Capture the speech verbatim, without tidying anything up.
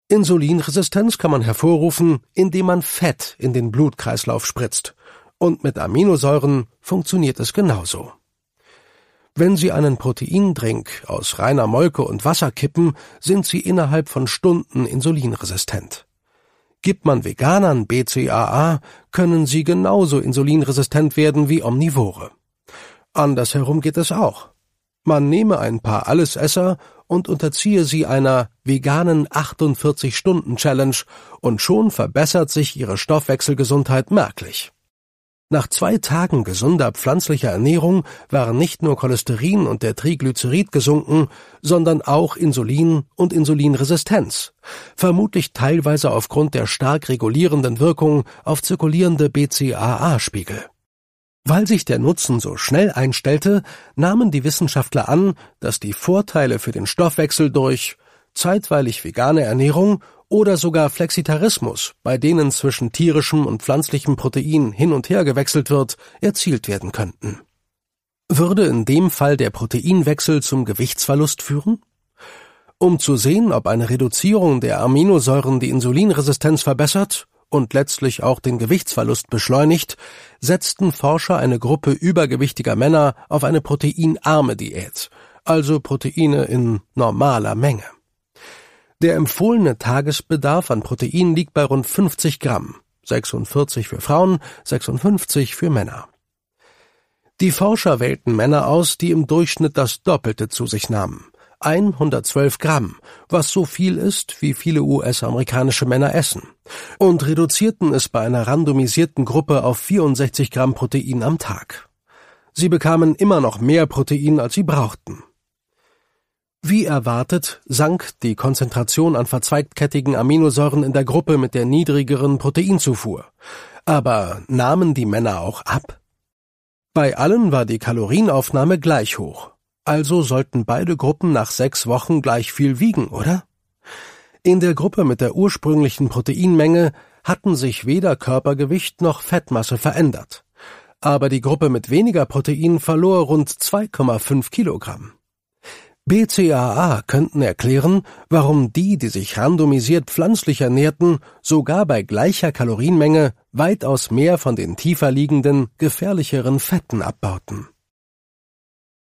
Insulinresistenz kann man hervorrufen, indem man Fett in den Blutkreislauf spritzt. Und mit Aminosäuren funktioniert es genauso. Wenn Sie einen Proteindrink aus reiner Molke und Wasser kippen, sind Sie innerhalb von Stunden insulinresistent. Gibt man Veganern B C A A, können sie genauso insulinresistent werden wie Omnivore. Andersherum geht es auch. Man nehme ein paar Allesesser und unterziehe sie einer veganen achtundvierzig-Stunden-Challenge und schon verbessert sich ihre Stoffwechselgesundheit merklich. Nach zwei Tagen gesunder pflanzlicher Ernährung waren nicht nur Cholesterin und der Triglycerid gesunken, sondern auch Insulin und Insulinresistenz, vermutlich teilweise aufgrund der stark regulierenden Wirkung auf zirkulierende B C A A-Spiegel. Weil sich der Nutzen so schnell einstellte, nahmen die Wissenschaftler an, dass die Vorteile für den Stoffwechsel durch zeitweilig vegane Ernährung oder sogar Flexitarismus, bei denen zwischen tierischem und pflanzlichem Protein hin und her gewechselt wird, erzielt werden könnten. Würde in dem Fall der Proteinwechsel zum Gewichtsverlust führen? Um zu sehen, ob eine Reduzierung der Aminosäuren die Insulinresistenz verbessert und letztlich auch den Gewichtsverlust beschleunigt, setzten Forscher eine Gruppe übergewichtiger Männer auf eine proteinarme Diät, also Proteine in normaler Menge. Der empfohlene Tagesbedarf an Protein liegt bei rund fünfzig Gramm, sechsundvierzig für Frauen, sechsundfünfzig für Männer. Die Forscher wählten Männer aus, die im Durchschnitt das Doppelte zu sich nahmen, hundertzwölf Gramm, was so viel ist, wie viele U S-amerikanische Männer essen, und reduzierten es bei einer randomisierten Gruppe auf vierundsechzig Gramm Protein am Tag. Sie bekamen immer noch mehr Protein, als sie brauchten. Wie erwartet sank die Konzentration an verzweigtkettigen Aminosäuren in der Gruppe mit der niedrigeren Proteinzufuhr. Aber nahmen die Männer auch ab? Bei allen war die Kalorienaufnahme gleich hoch. Also sollten beide Gruppen nach sechs Wochen gleich viel wiegen, oder? In der Gruppe mit der ursprünglichen Proteinmenge hatten sich weder Körpergewicht noch Fettmasse verändert. Aber die Gruppe mit weniger Protein verlor rund zwei Komma fünf Kilogramm. B C A A könnten erklären, warum die, die sich randomisiert pflanzlich ernährten, sogar bei gleicher Kalorienmenge weitaus mehr von den tiefer liegenden, gefährlicheren Fetten abbauten.